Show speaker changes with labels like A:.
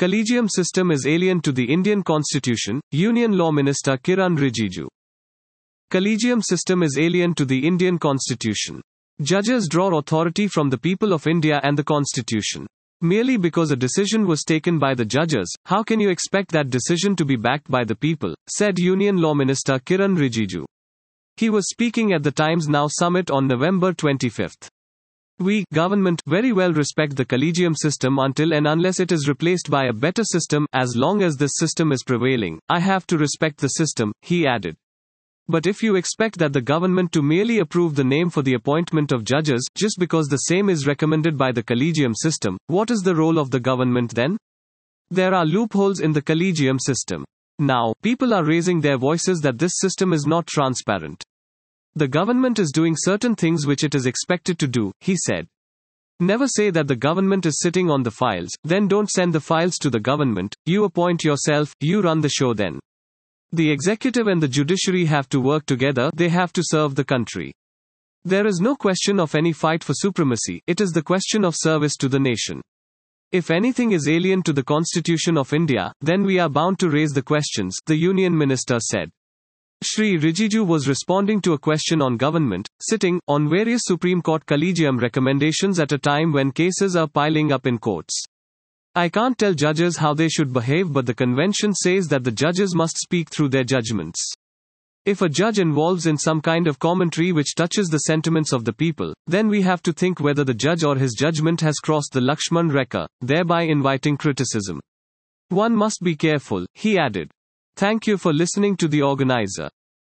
A: Collegium system is alien to the Indian Constitution, Union Law Minister Kiran Rijiju. Collegium system is alien to the Indian Constitution. Judges draw authority from the people of India and the Constitution. Merely because a decision was taken by the judges, how can you expect that decision to be backed by the people, said Union Law Minister Kiran Rijiju. He was speaking at the Times Now Summit on November 25. We, government, very well respect the collegium system until and unless it is replaced by a better system. As long as this system is prevailing, I have to respect the system, he added. But if you expect that the government to merely approve the name for the appointment of judges, just because the same is recommended by the collegium system, what is the role of the government then? There are loopholes in the collegium system. Now, people are raising their voices that this system is not transparent. The government is doing certain things which it is expected to do, he said. Never say that the government is sitting on the files, then don't send the files to the government, you appoint yourself, you run the show then. The executive and the judiciary have to work together, they have to serve the country. There is no question of any fight for supremacy, it is the question of service to the nation. If anything is alien to the Constitution of India, then we are bound to raise the questions, the Union Minister said. Shri Rijiju was responding to a question on government, sitting, on various Supreme Court collegium recommendations at a time when cases are piling up in courts. I can't tell judges how they should behave, but the convention says that the judges must speak through their judgments. If a judge involves in some kind of commentary which touches the sentiments of the people, then we have to think whether the judge or his judgment has crossed the Lakshman Rekha, thereby inviting criticism. One must be careful, he added. Thank you for listening to the organizer.